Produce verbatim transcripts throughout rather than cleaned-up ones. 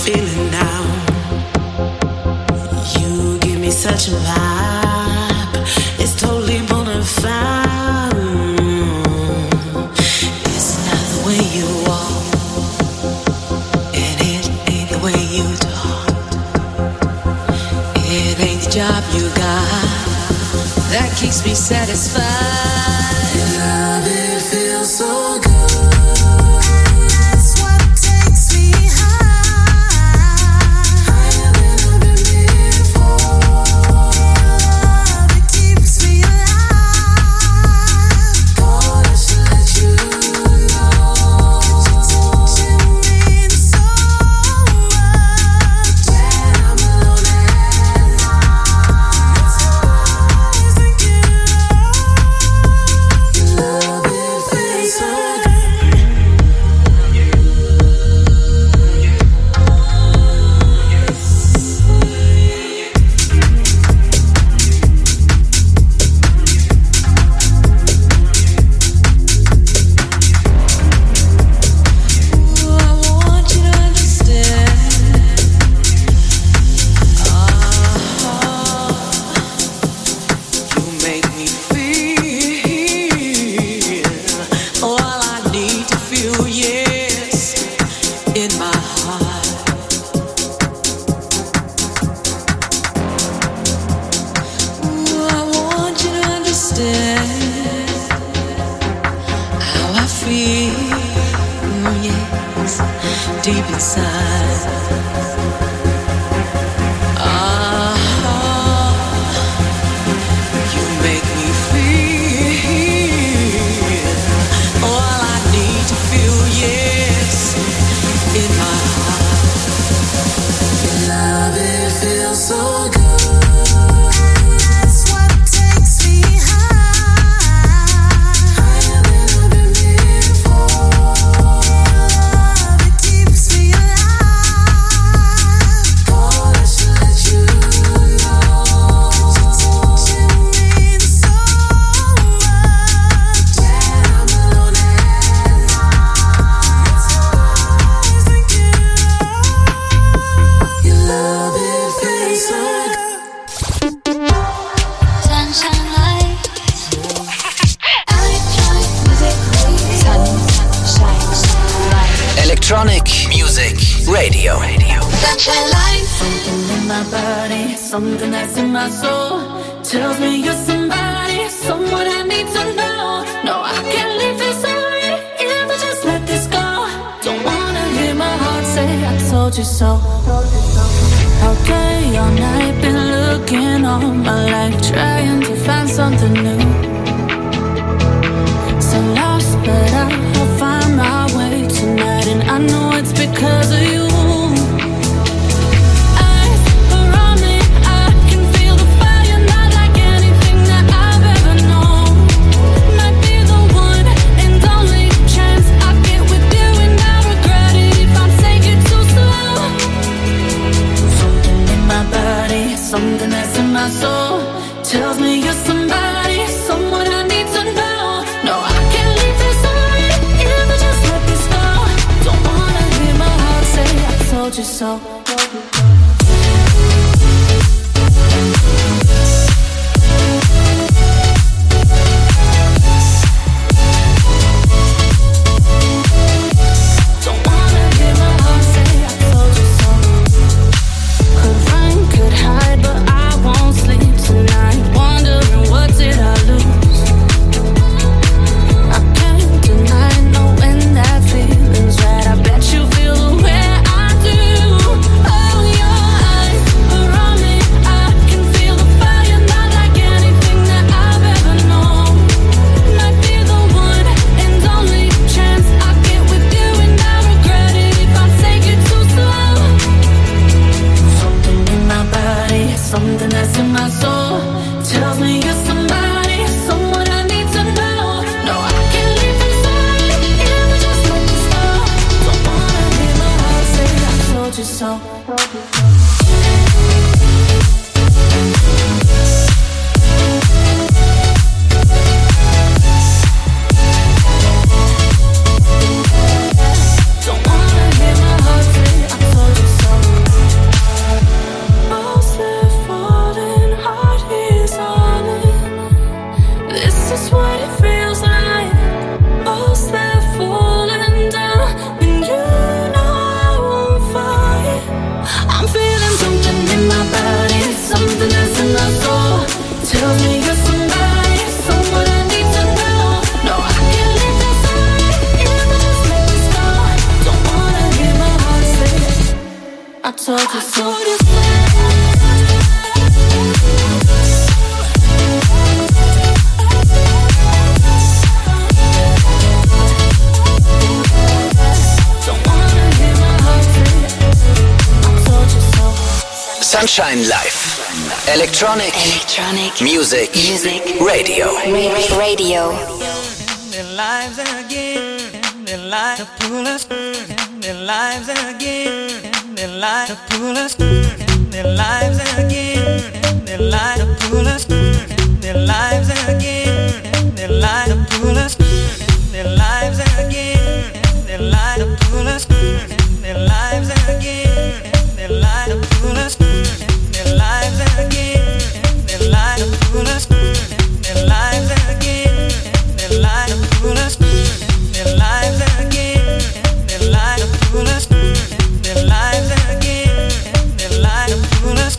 feeling now. You give me such a vibe. It's totally bona fide. It's not the way you walk, and it ain't the way you talk. It ain't the job you got that keeps me satisfied. Your love, it feels so good. Deep inside, ah, you make me feel all I need to feel, yes, in my heart. Your love, it feels so good. Electronic Music Radio. Sunshine light. Something in my body, something that's in my soul tells me you're somebody, someone I need to know. No, I can't leave this already if I just let this go. Don't wanna hear my heart say I told you so. All day, all night, been looking all my life, trying to find something new. So lost, but I'll find my way tonight, and I know it's because of you. Something that's in my soul tells me you're somebody, someone I need to know. No, I can't leave this already if I just let this go. Don't wanna hear my heart say I told you so. Don't wanna hear my heart say I told you so. told you so. Sunshine Life. Electronic, Electronic music, music, radio. Radio. Their lives again, their lives to pull us, their lives again, their lives to pull us, their lives again, their lives to pull us, their lives again, their lives to pull us, their lives again, their lives to pull us, their lives again, their lives to pull us, their lives again, their lives to pull us, their lives again, their lives to pull us, their lives again, their lives to pull us, their lives again, their lives to pull us.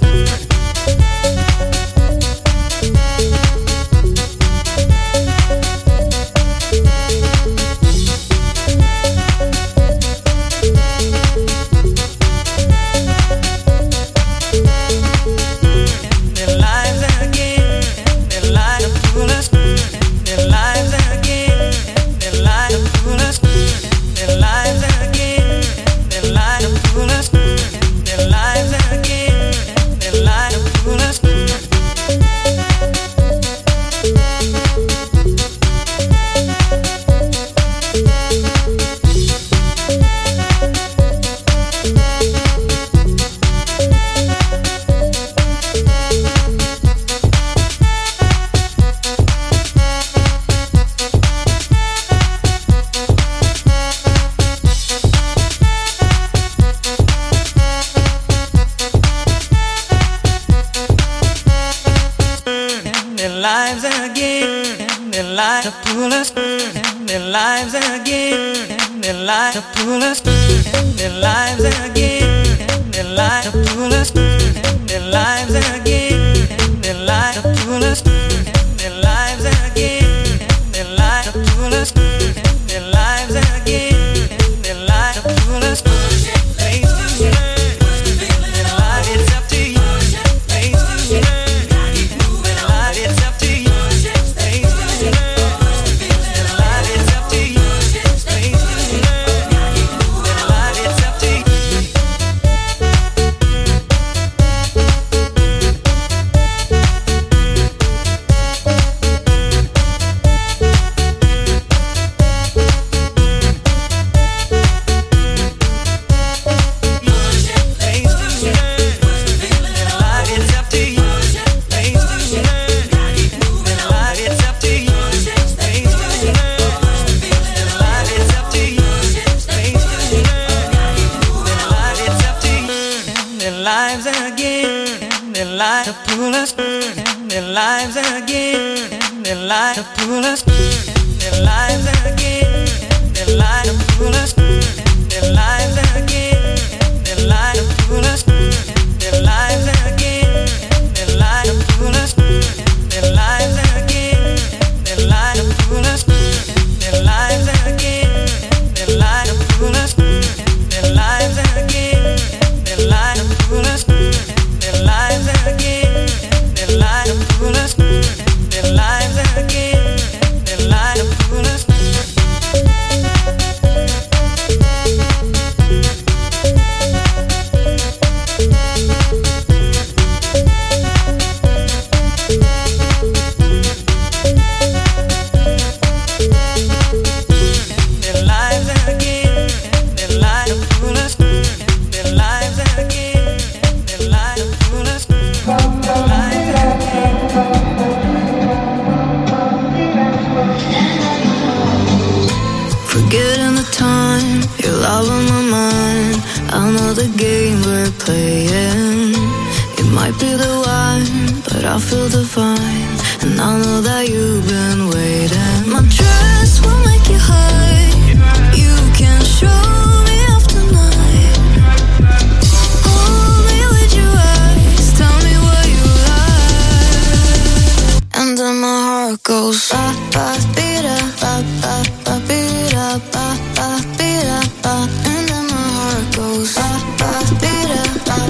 Goes ba ba ba ba ba ba ba ba ba ba ba, and then my heart goes ba ba ba ba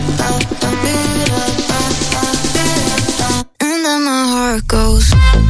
goes.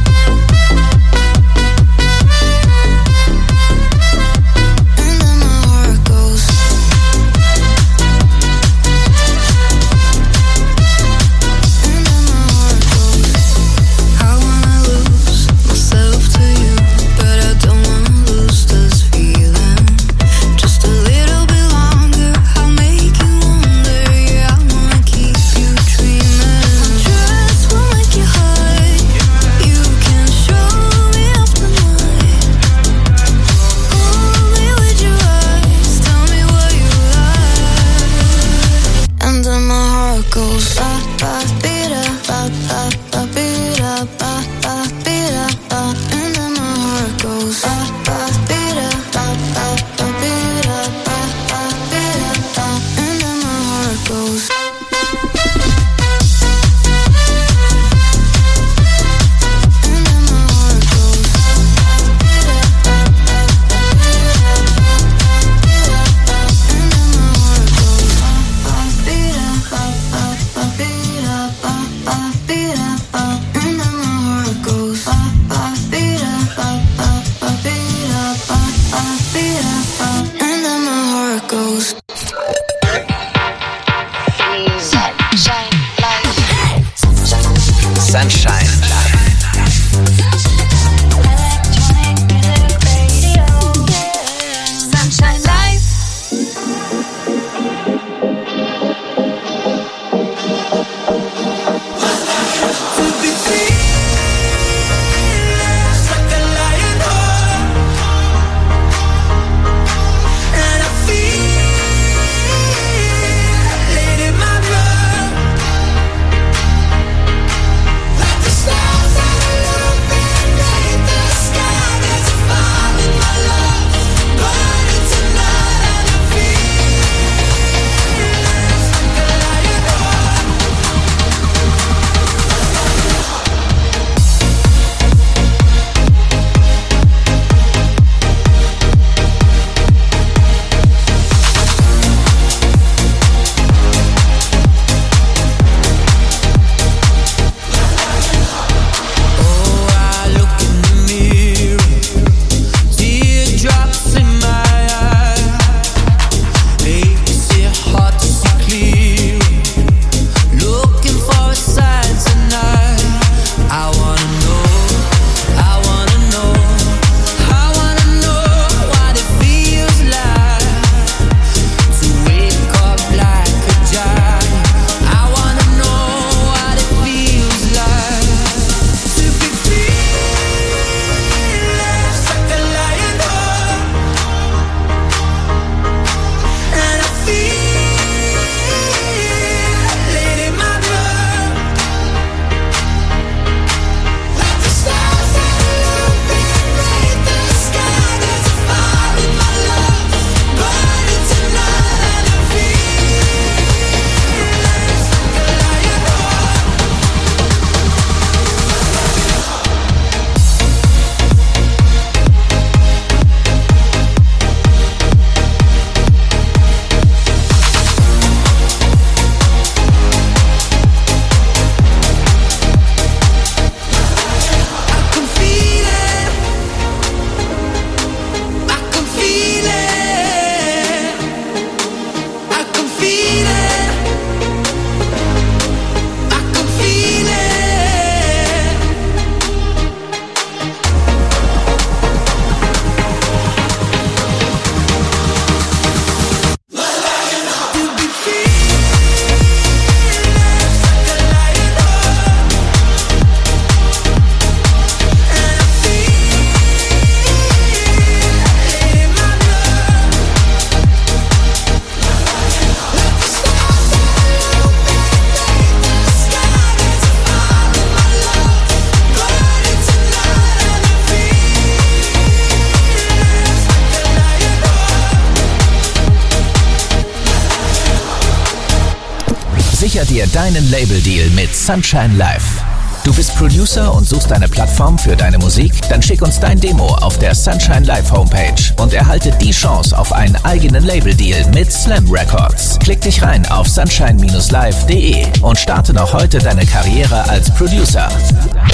Sicher dir deinen Label-Deal mit Sunshine Live. Du bist Producer und suchst eine Plattform für deine Musik? Dann schick uns dein Demo auf der Sunshine Live Homepage und erhalte die Chance auf einen eigenen Label-Deal mit Slam Records. Klick dich rein auf sunshine Bindestrich live punkt de und starte noch heute deine Karriere als Producer.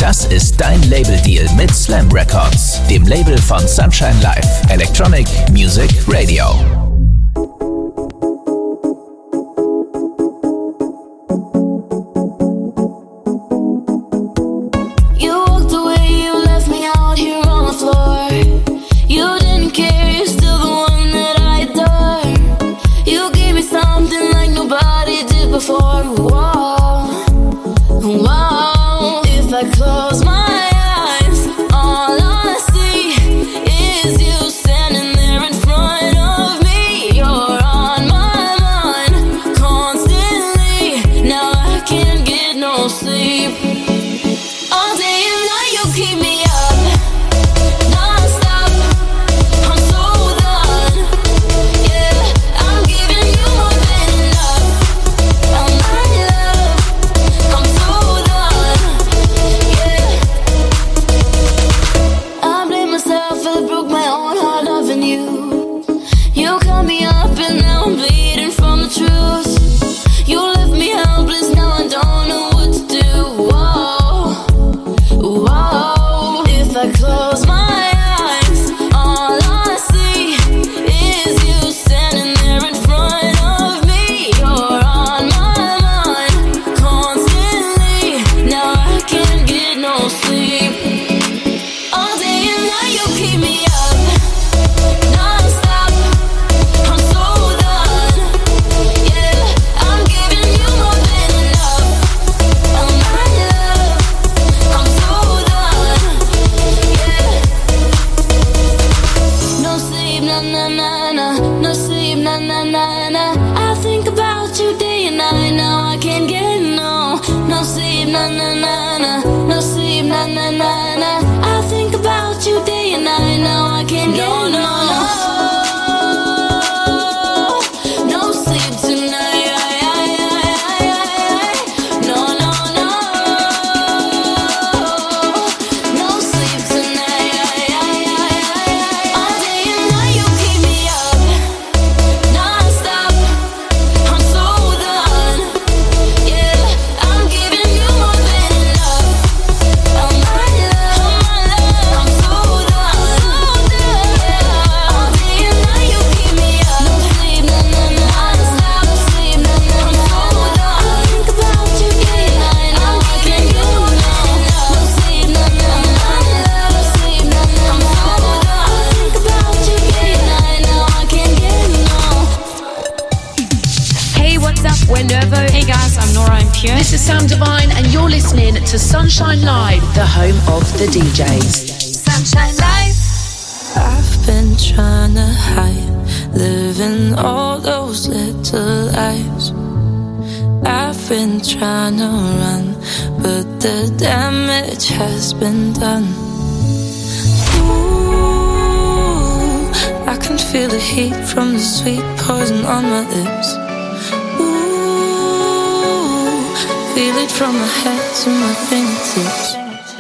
Das ist dein Label-Deal mit Slam Records, dem Label von Sunshine Live, Electronic Music Radio. Before, whoa, whoa. If I close my eyes, all I see is you standing there in front of me. You're on my mind constantly. Now I can't get no sleep. All day and night you keep me up, non-stop. I'm so done. Yeah, I'm giving you more than enough. Close my eyes, all I see is you standing there in front of me. You're on my mind constantly. Now I can't get no sleep. All day and night you keep me up, non-stop. I'm so done. Yeah, I'm giving you more than enough. Oh my love, I'm so done. No sleep, na na na na. No sleep, na na na na. I think about you day and night. Now I can't get no. No sleep, na na na na. No sleep, na na na na. I think about you day and night. Now I can't get no. No, no, no sleep tonight. No, no, no. No sleep tonight. All day and night you keep me up, non-stop. I'm so done. Yeah, I'm giving you more than enough. Oh my love, oh my love, I'm so done. Yeah, all day and night you keep me up. No sleep, na na na. Non-stop, no sleep, na na na. I'm so done. I think about you day and night. I'm giving you more than enough. No sleep, na na na. No sleep, na na. I'm so done. I think about you day and night. Now I can't get no. Hey, what's up? We're Nervo. Hey guys, I'm Nora En Pure. This is Sam Divine, and you're listening to Sunshine Live, the home of the D Js. Sunshine Live. I've been trying to hide, living all those little lies. I've been trying to run, but the damage has been done. Ooh, I can feel the heat from the sweet poison on my lips. Ooh, feel it from my head to my fingertips.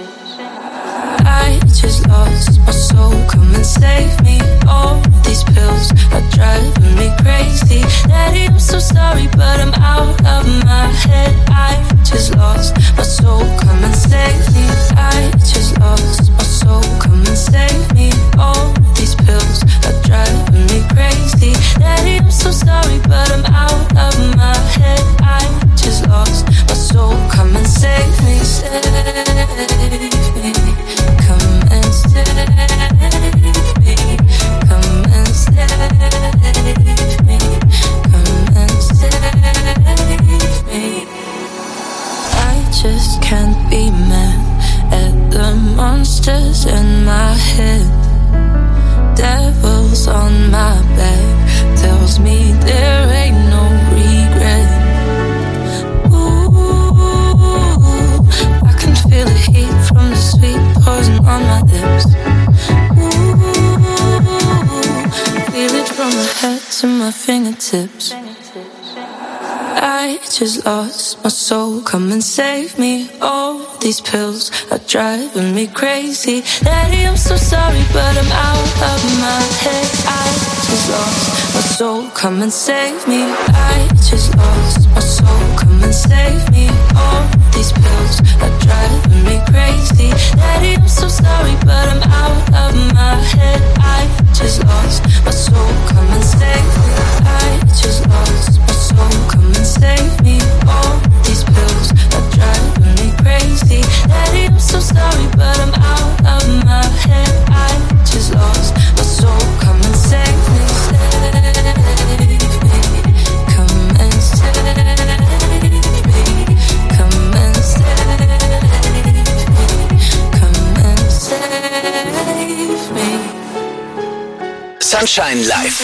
I just lost my soul, come and save me. All these pills are driving me crazy. Daddy, I'm so sorry, but I'm out of my head. I just lost my soul, come and save me. I just lost my soul, come and save me. All these pills are driving me crazy. Daddy, I'm so sorry, but I'm out of my head. I just lost my soul, come and save me, save me. Come and save me. Come and save me. Come and save me. I just can't be mad at the monsters in my head. Devils on my back tells me there ain't no regret. Ooh, I can feel the heat from the sweet poison on my lips. Ooh, feel it from my head to my fingertips. I just lost my soul, come and save me. All these pills are driving me crazy. Daddy, I'm so sorry, but I'm out of my head. I just lost my soul, come and save me. I just lost my soul, come and save me. All these pills are driving me crazy. Daddy, I'm so sorry, but I'm out of my head. I just lost my soul, come and save me. I just lost my soul, come and save me. All these pills are driving me crazy. Daddy, I'm so sorry, but I'm out of my head. I just lost my soul, come and save me. Sunshine Live.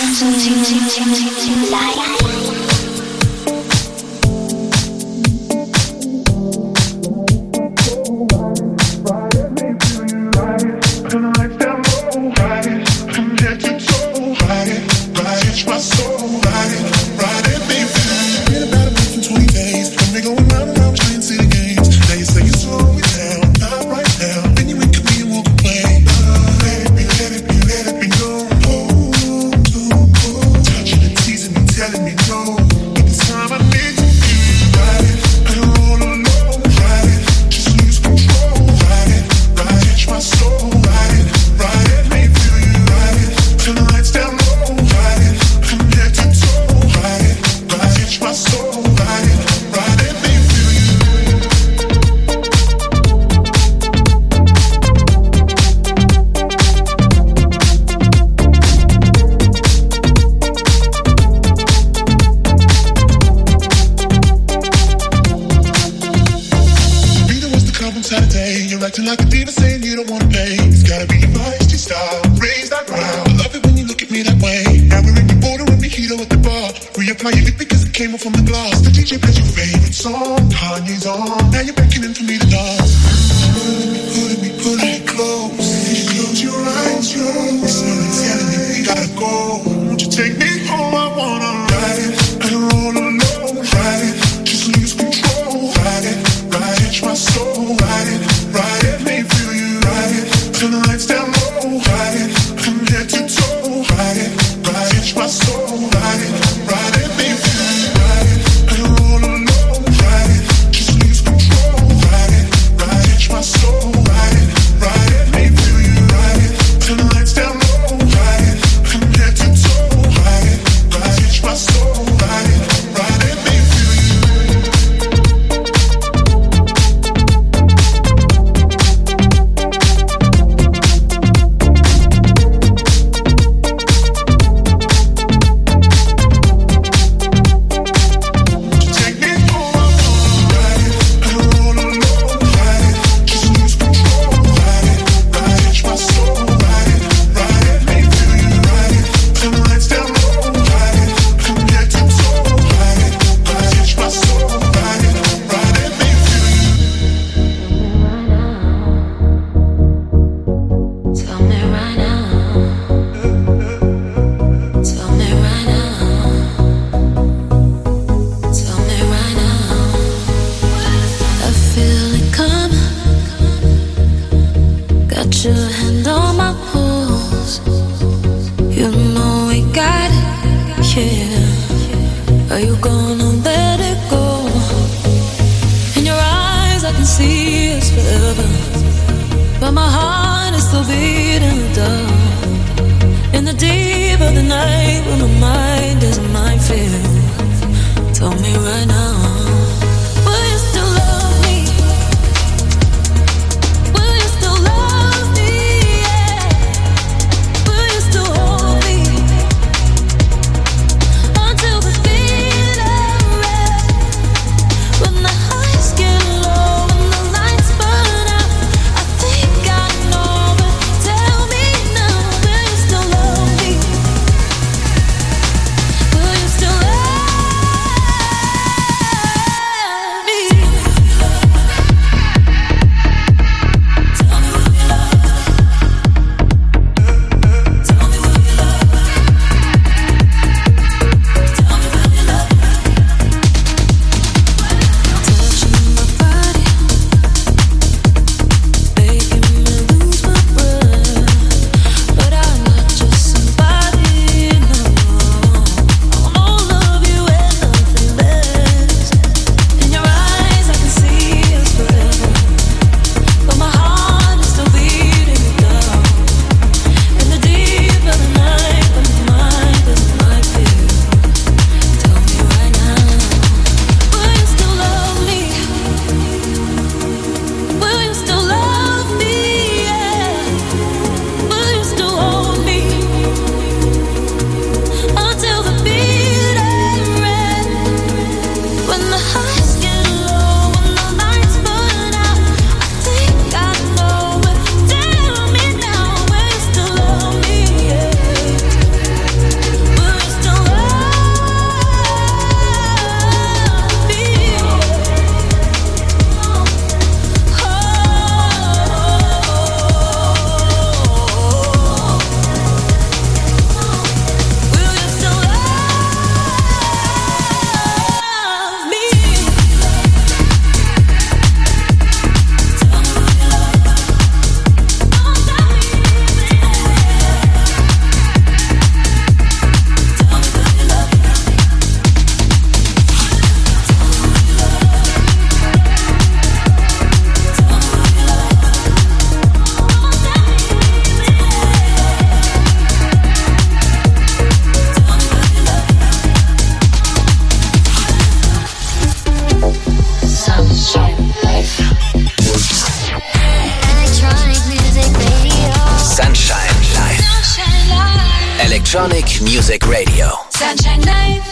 Electronic Music Radio. Sunshine Life.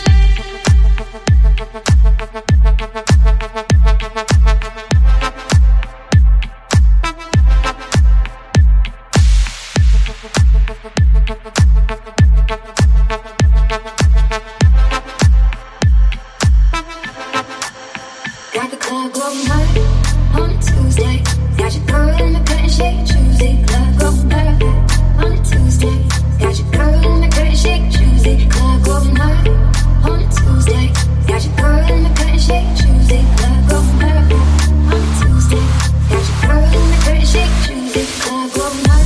Got the club going hard on a Tuesday. Got your girl in the cut and shake Tuesday. Club going hard on a Tuesday. Got your girl in the cut and shake Tuesday. Club going hard on a Tuesday. Got your girl in the cut and shake Tuesday. Club going hard on a Tuesday. Got your girl in the cut and shake Tuesday. Club going hard.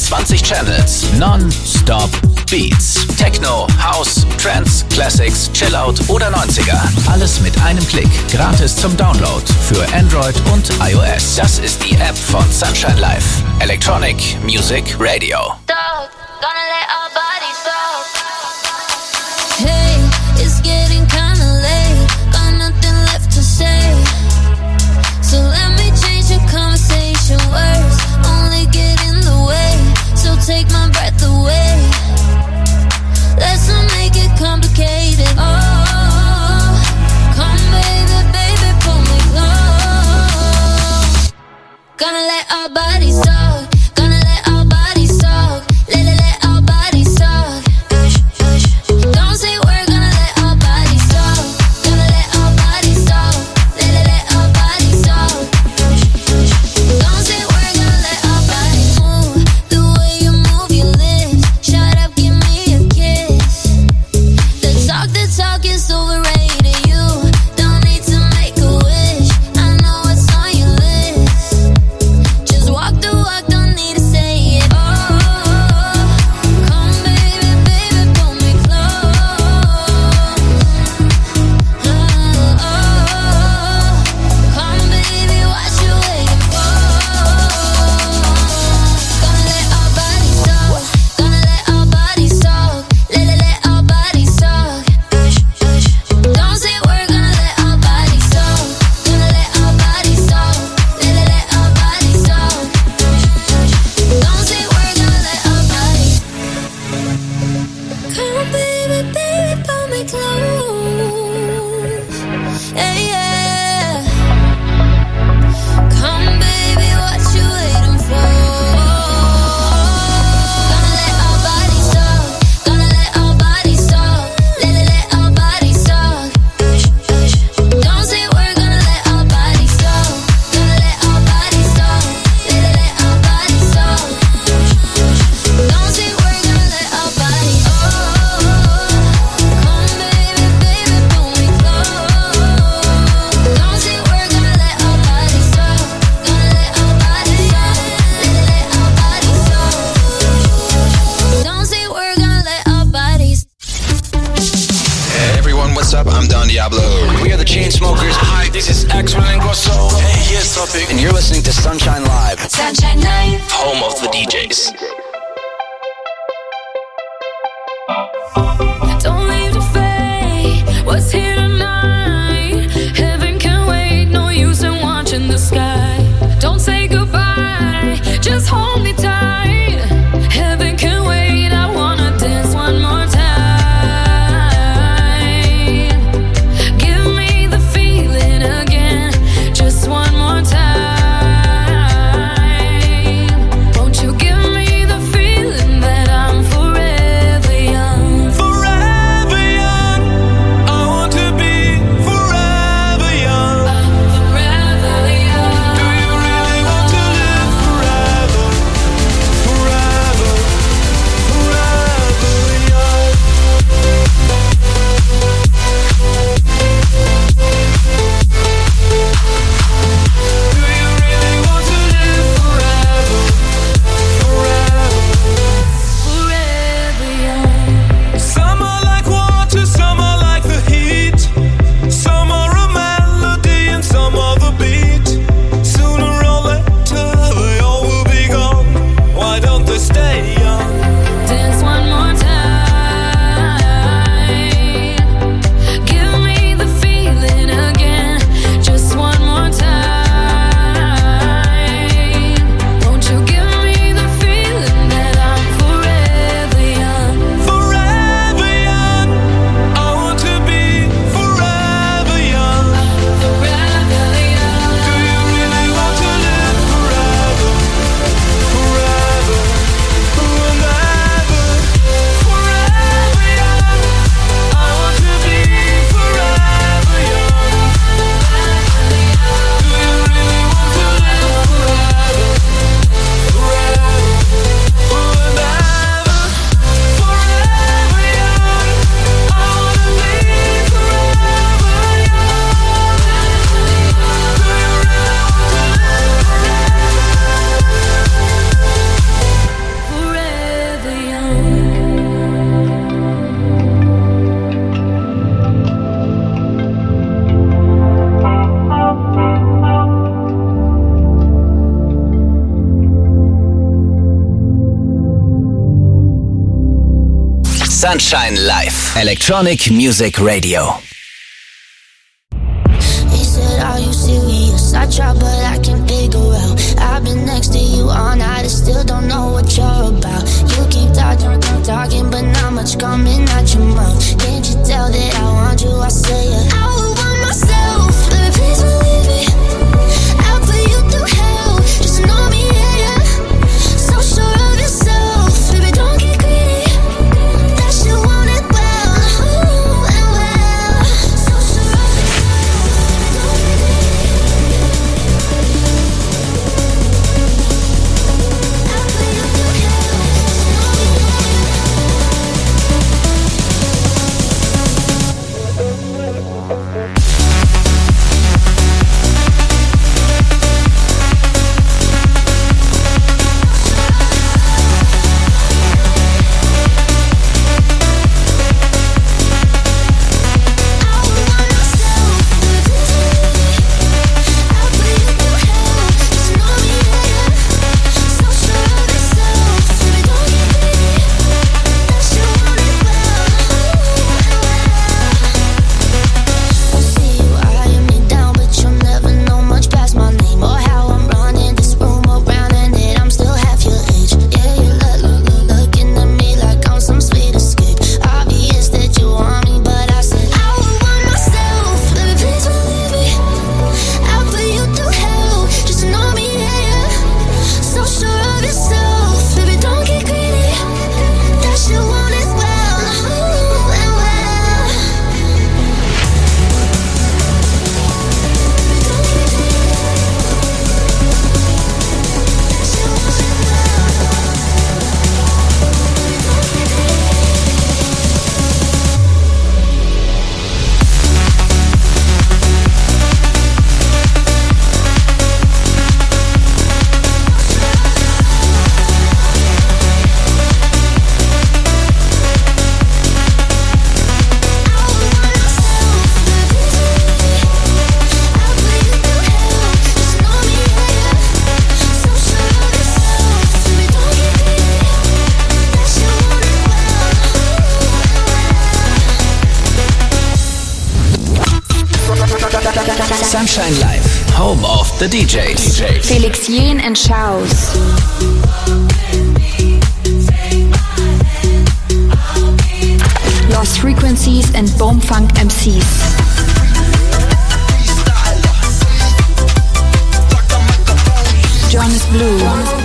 zwanzig Channels, non-stop Beats. Techno, House, Trance, Classics, Chillout oder neunziger. Alles mit einem Klick. Gratis zum Download für Android und iOS. Das ist die App von Sunshine Live. Electronic Music Radio. Dog, gonna let our bodies talk. Hey, it's getting kinda late. Got nothing left to say. So let me change the conversation. Words only get in the way. So take my breath away. Let's not make it complicated. Oh, come baby, baby, pull me close. Gonna let our bodies talk. Gonna let our bodies talk. Let, let, let our bodies talk. Don't say we're gonna let our bodies talk. Gonna let our bodies talk. Let, let, let our bodies talk. Don't say we're gonna let our bodies move. The way you move your lips. Shut up, give me a kiss. The talk, the talk is overrated. You don't need to make a wish. I know what's on your list. Just walk the walk, don't need to say it. Oh, come baby, baby, pull me close. Oh, come baby, what you waiting for? Gonna let our bodies talk. Gonna let our bodies talk. Let, let, let our bodies talk. Don't say we're gonna let our bodies talk. Gonna let our bodies talk. Let, let, let our bodies talk. Don't say we're gonna let our bodies. Come baby, baby, pull me close. Hey, yeah. Come baby, what you waiting for? Gonna let our bodies talk. Gonna let our bodies talk. Let, let, let our bodies talk. Don't say we're gonna let our bodies talk. Gonna let our bodies talk. Let, let, let our bodies talk. Don't say we're gonna let our bodies. Oh, come baby, baby, pull me close. Don't say we're gonna let our bodies talk. Gonna let our bodies talk. Let, let, let our bodies talk. Don't say we're gonna let our bodies. Hey everyone, what's up? I'm Don Diablo. We are the Chainsmokers. Hi, this is Axel Ingrosso. Hey, here's Topic. And you're listening to Sunshine Live, Sunshine Live. home of the D Js. Don't leave the fate. What's here tonight? Heaven can wait. No use in watching the sky. Don't say goodbye. Just hold me tight. Heaven can wait. I wanna dance one more time. Give me the feeling again. Just one more time. Won't you give me the feeling that I'm forever young? Forever young, I want to be forever young. Forever young. Do you really want to live forever? Forever, forever young. Do you really want to live forever? Forever. Forever young. Some are like water, some are like the heat. Some are a melody and some are the beat. Sooner or later they all will be gone. Why don't they stay young? Dance one more time. Give me the feeling again. Just one more time. Won't you give me the feeling that I'm forever young? Forever young, I want to be forever young. Forever young. Do you really want to live forever? Forever, forever Sunshine Live. Electronic Music Radio. He said, are you serious? I try, but I can't figure out. I've been next to you all night, I still don't know what you're about. You keep talking, talking, but not much coming out your mouth. Can't you tell that I want you? I say it. I would want myself, baby, please don't leave me. I'll put you through hell, just know me, yeah, yeah. So sure of yourself, baby, don't get greedy. That you want it well, ooh, and well. So sure of yourself, I'll put you through hell, just know me, Sunshine Live, home of the D Js. Felix Jen and Schaus. Lost Frequencies and Bombfunk M Cs. Jonas Blue.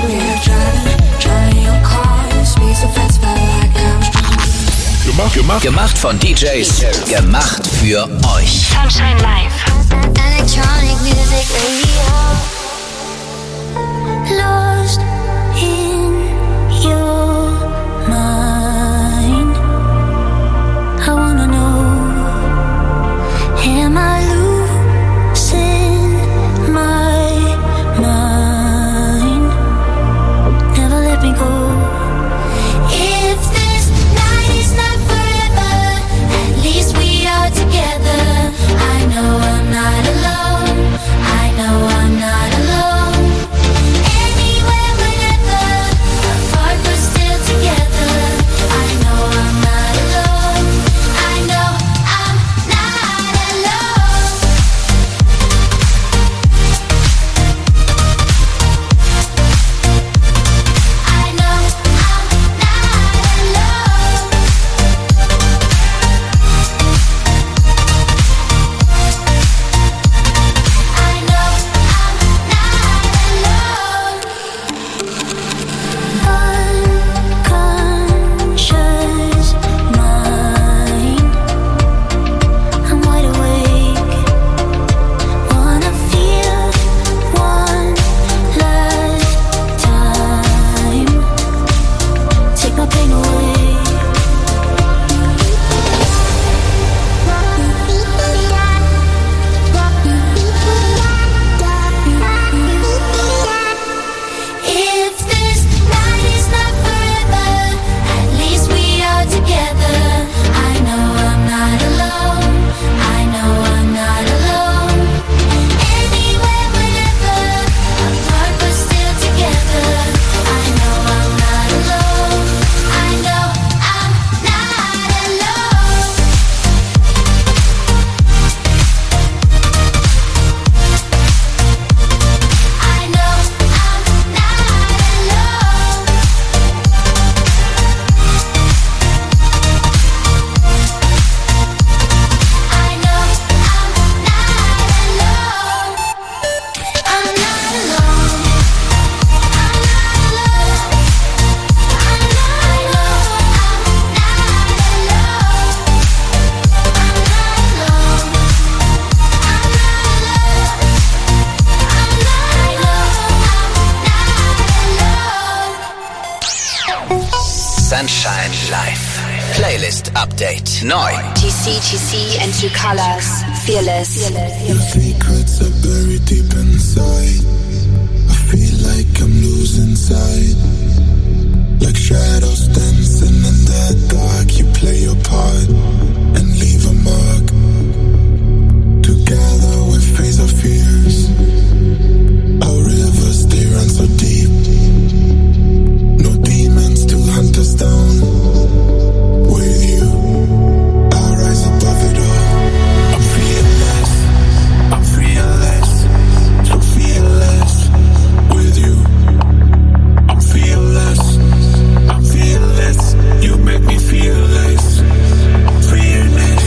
Gemacht, gemacht, gemacht von D Js, gemacht für euch. Sunshine Live. Electronic Music Radio. Lost in your mind. I wanna know, am I losing my mind? Never let me go. If this night is not forever, at least we are together. I know I'm not alone. I know I'm not alone. Anywhere, whenever, Sunshine Live. Playlist Update. Neu. G C G C and Two Colors. Fearless. Your secrets are buried deep inside. I feel like I'm losing sight. Like shadows dancing in the dark. You play your part and leave a mark. Together we face our fears. Our rivers, they run so deep. No demons to hunt us down. With you, I'll rise above it all. I'm fearless, I'm fearless, so fearless. With you, I'm fearless, I'm fearless. You make me fearless, fearless.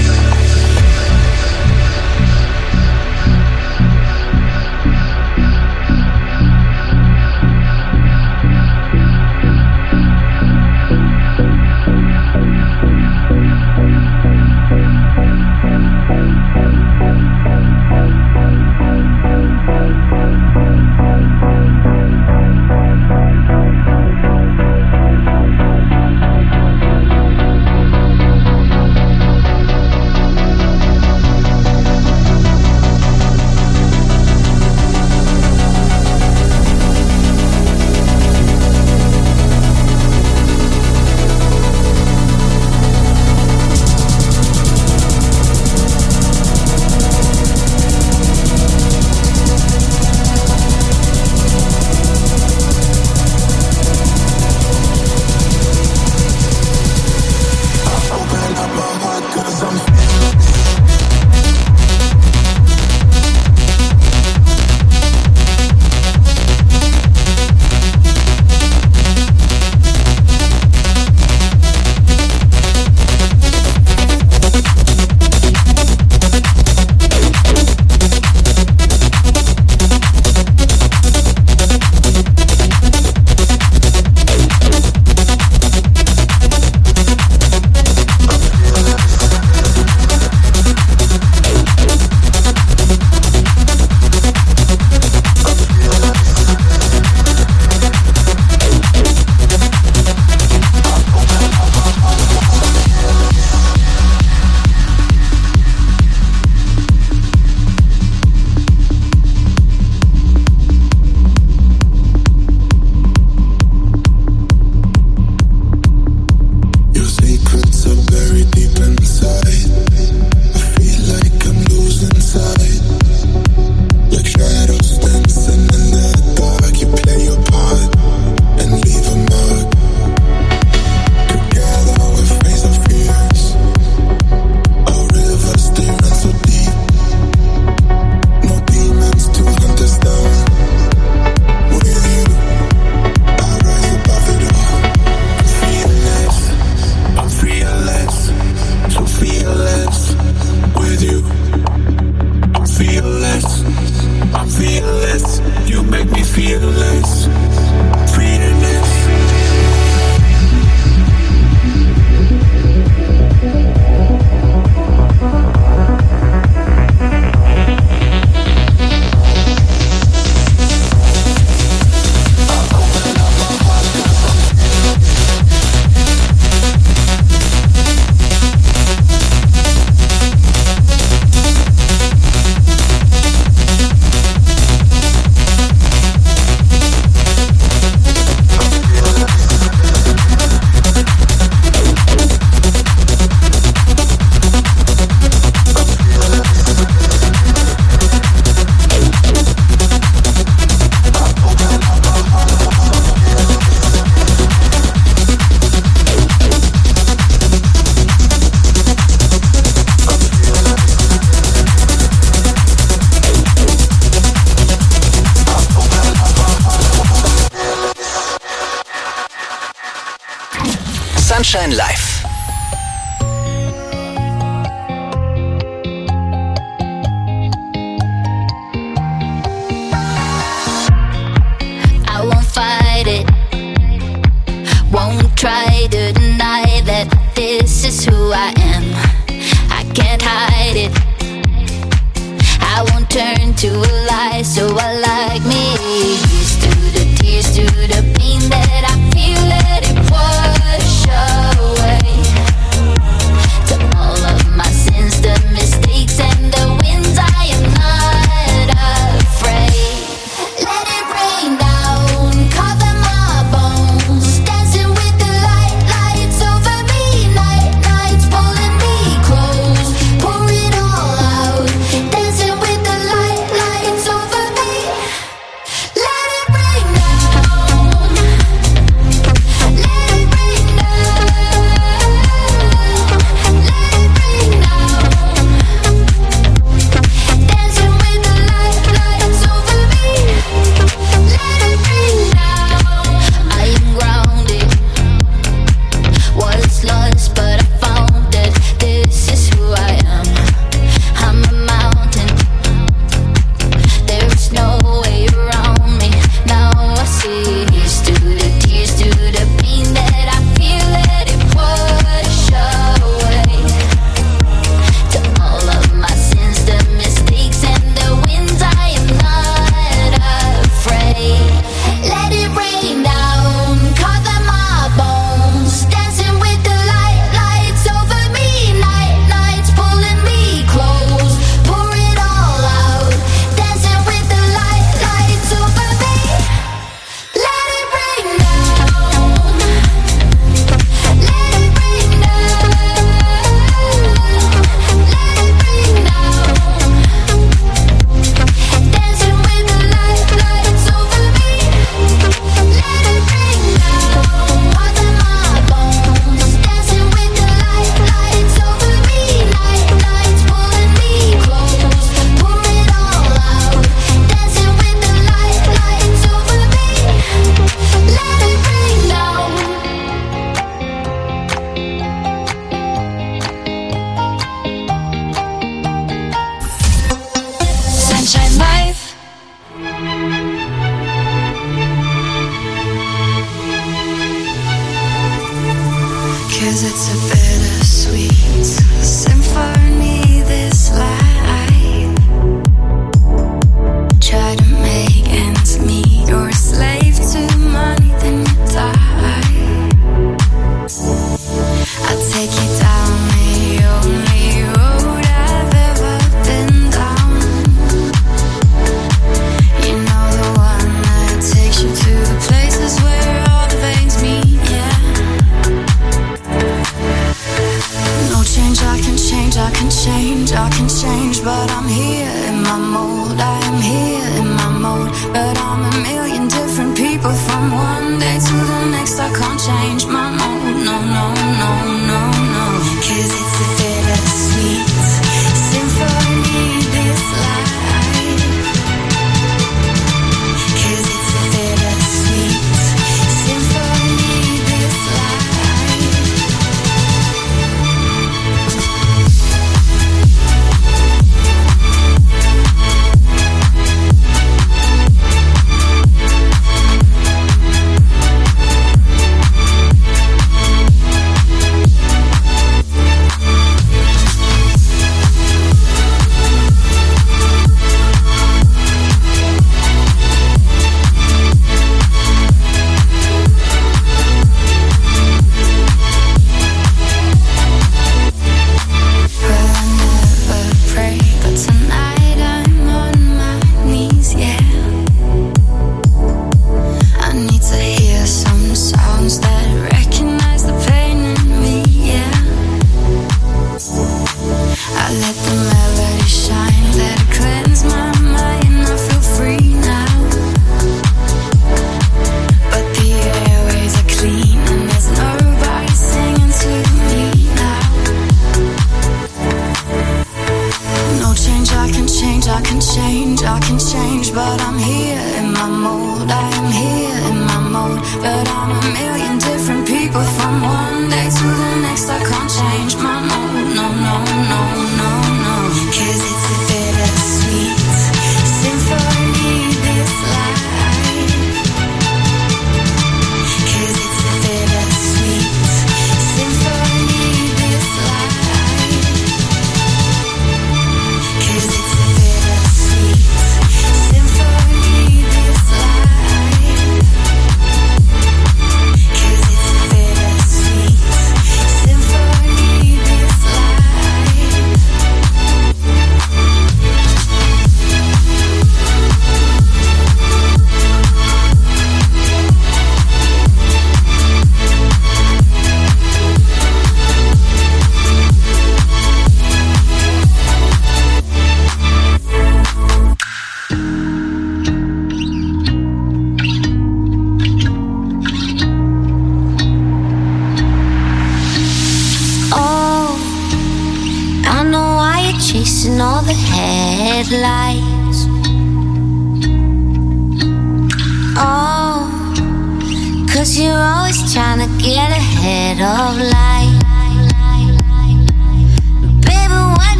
Sunshine Live. I won't fight it, won't try to deny that this is who I am. I can't hide it, I won't turn to a lie, so I like me. Here's to the tears, to the pain that I feel, let it 'Cause it's a bittersweet symphony, this life. Try to make ends meet, you're a slave to money, then you die. I'll take you down the only road I've ever been down. You know, the one that takes you to the places where all the veins meet, yeah. No change, I can change, I can change, I can change, but I'm here in my mode. I am here in my mode, but I'm a million different people from one day to the next. I can't change my mode, no, no, no, no, no. 'Cause it's a bittersweet symphony, this life. 'Cause it's a bittersweet symphony, this life.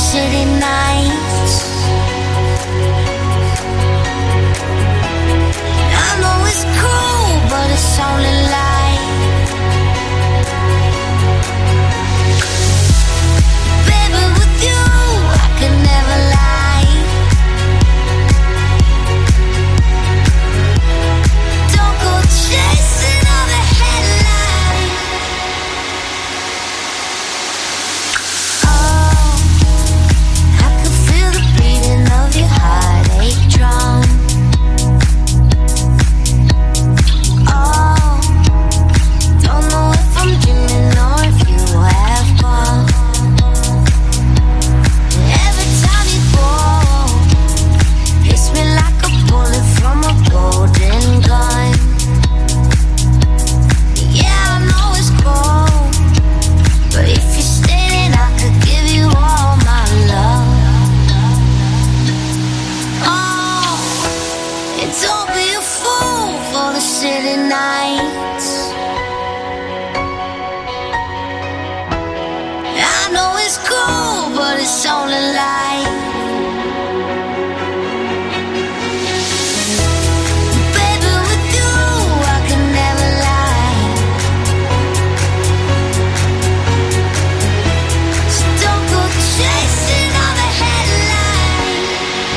City nights. lie. Baby, with you I can never lie. So don't go chasing all the headlines.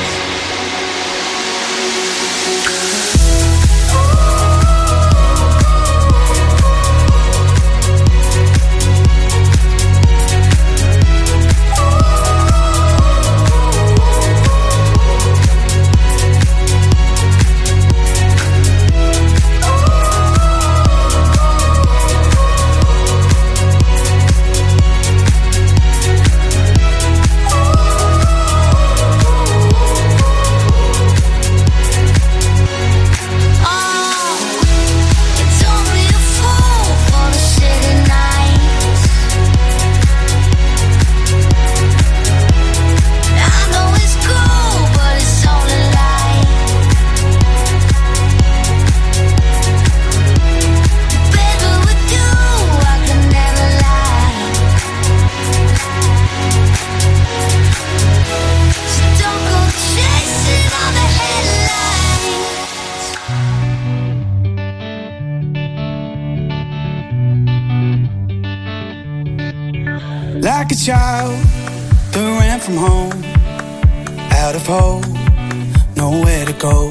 Like a child that ran from home, out of hope, nowhere to go.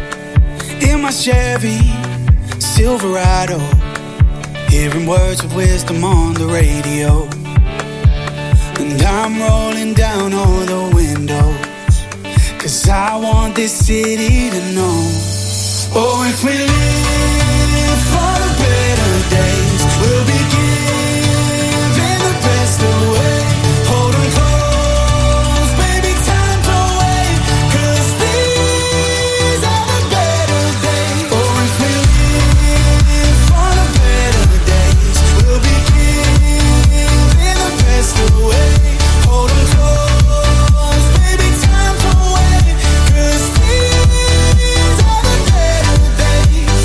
In my Chevy Silverado, hearing words of wisdom on the radio. And I'm rolling down all the windows, 'cause I want this city to know. Oh, if we live for the better days, we'll be giving the best away. Hold 'em close, baby, time to wait, 'cause these are the better days. Oh, if we live for the better days, we'll be giving the best away. Hold 'em close, baby, time to wait, 'cause these are the better days.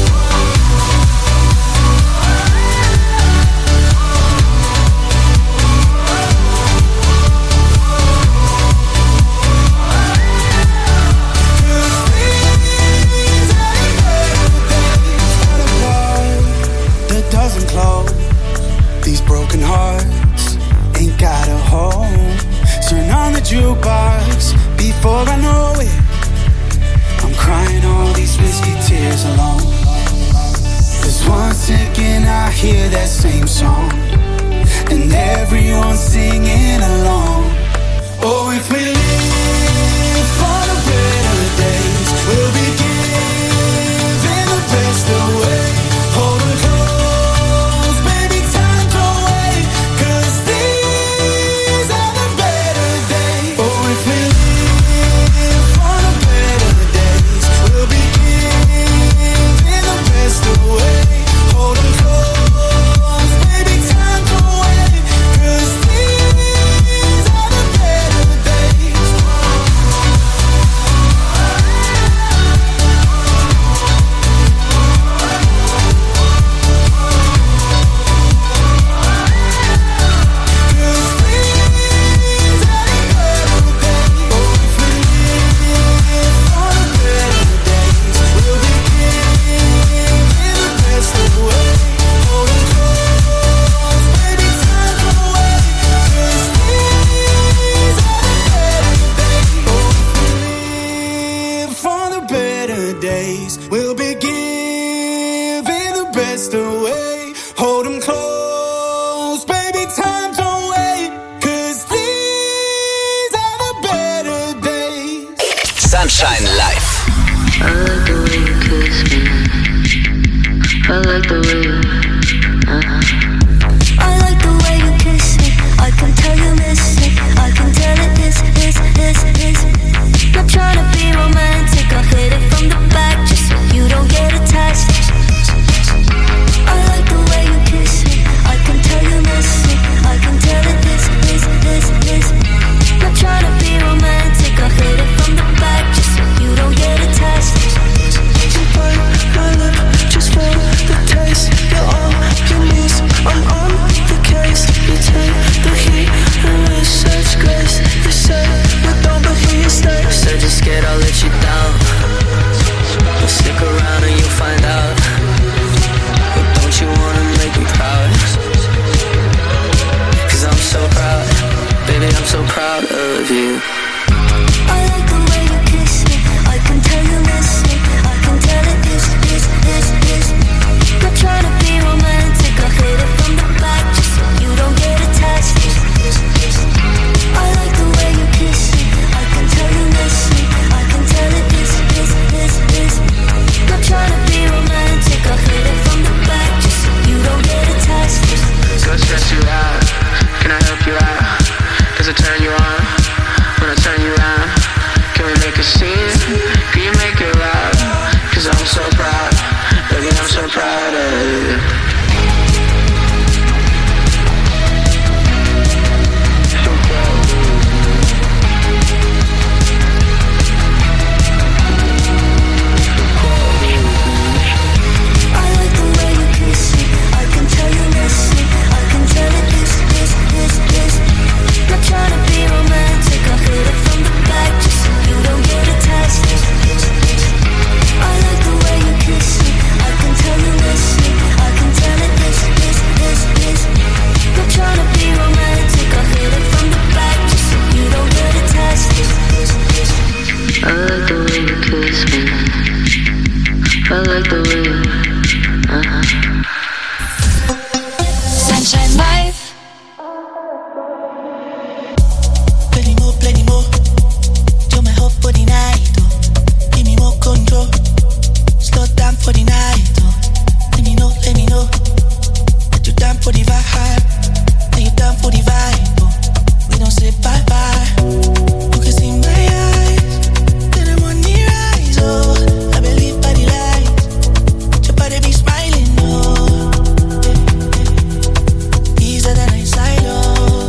That doesn't close. These broken hearts ain't got a home. Turn on the jukebox before I know it. I'm crying all these whiskey tears alone. 'Cause one second I hear that same song, and everyone's singing along. Oh, if we live for the better days, we'll be giving the best away. Hold 'em close, baby, time to wait, 'cause these are the better days. Oh, if we live for the better days, we'll be giving the best away. Hold 'em close, baby, time to wait, 'cause these are the better days. For the better days, we'll be giving the best away. Hold 'em close, baby, time to wait, 'cause these are the better days. Sunshine Live. I like the way you kiss me. I like the way you, uh-huh. I like the way you kiss me. I can tell you miss it. I can tell it is, is, is, is. Not trying to be romantic. I'll hit it from the back just so you don't get attached. I like the I like the way. Uh-huh. Sunshine Life. Plenty more, plenty more. Do my whole for the night, oh. Give me more control. Slow down for the night, oh. Let me know, let me know. That you down for the vibe. That you down for the vibe, oh. We don't say bye bye. You can see my eyes. Then I'm on the rise, oh. I believe by the light. Your body be smiling, oh. Easier than I side, oh.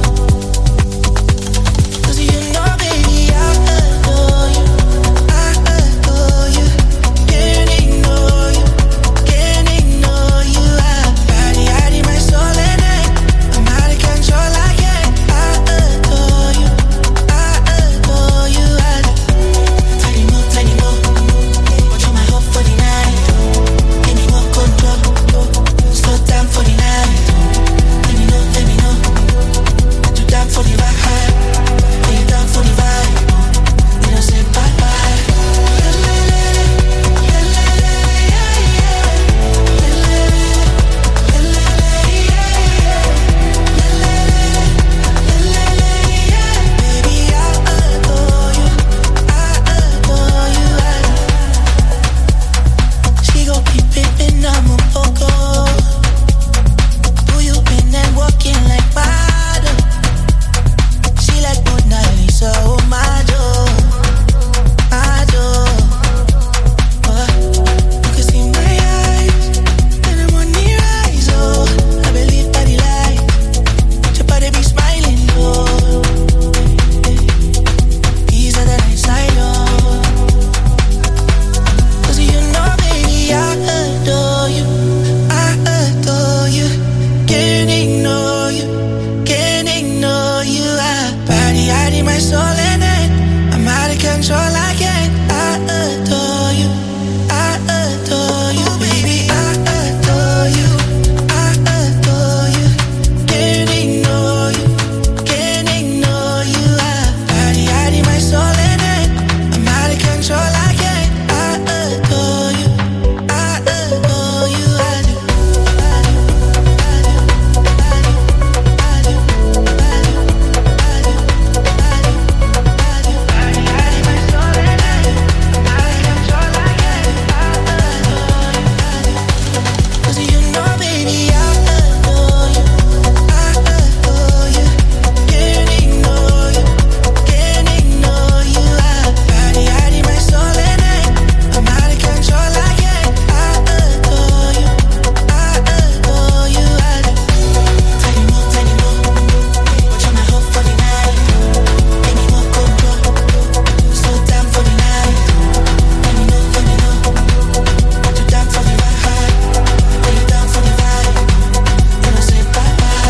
Cause you know, baby, I adore you. I adore you. Can't ignore you. Can't ignore you. I body, hiding my soul in it. I'm out of control, I can't. I adore you. I adore you. I tiny more, tiny more. But you're my hope for the night. Give me more control. Slow down for the night. Let me know, let me know. That you down for the vibe. That you down for the vibe. We don't say bye bye. Baby, I adore you. I adore you. She gon' keep pimpin', I'm a poco. Who you been and walking like model? She like Mona Lisa, oh my joy, my joy. Uh, you can see my eyes, and I'm on the rise, oh. I believe by the light, your body be smiling, oh. Easier than I side, oh. Cause you know, baby, I adore you. I adore you. Can't ignore you. Can't ignore you. I body hiding my soul in it. I'm out of control, I can't. I adore you. I adore you, baby. I adore you. I adore you. Can't ignore you. Can't ignore you. I body hiding my soul in it. I'm out of control, I can't. I adore you. I adore you. I do. I do. I do. I do. I do. I do. I do. I do. I do. Body hiding my soul in it. I'm out of control, I can't. I adore you. I do. Cause you know, baby, I adore you. I adore you. Can't ignore you. Can't ignore you. I body hiding my soul in it. I'm out of control, I can't. I adore you. I adore you. I do. Tiny more, tiny more. But you're my hope for the night. Give me more control. Slow down for the night. Let me know, let me know. That you down for the vibe. That you down for the vibe. We don't say bye bye.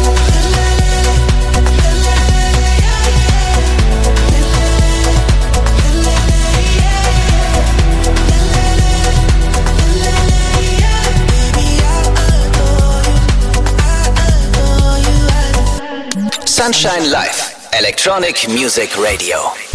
Baby, I adore you. I adore you. I Sunshine Live, Electronic Music Radio.